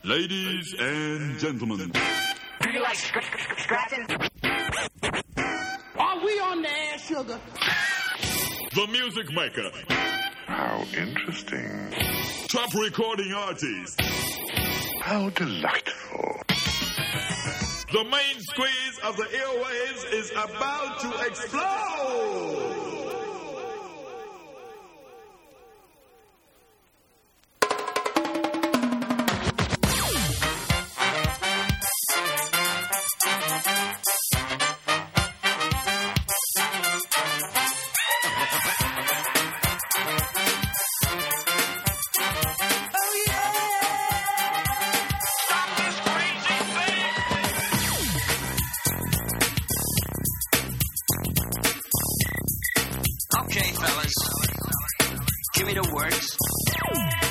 Ladies and gentlemen. Do you like scratching? Are we on the air, sugar? The music maker. How interesting. Top recording artist. How delightful. The main squeeze of the airwaves is about to explode. Okay, fellas. Give me the words.